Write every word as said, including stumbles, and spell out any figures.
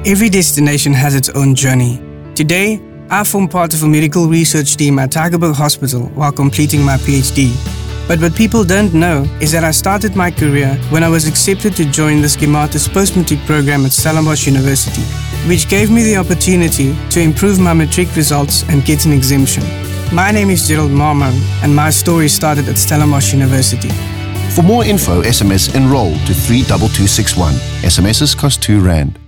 Every destination has its own journey. Today, I form part of a medical research team at Tygerberg Hospital while completing my PhD. But what people don't know is that I started my career when I was accepted to join the Schematis Postmatric program at Stellenbosch University, which gave me the opportunity to improve my matric results and get an exemption. My name is Gerald Marmon, and my story started at Stellenbosch University. For more info, S M S enroll to three two two six one. S M Ss cost two rand.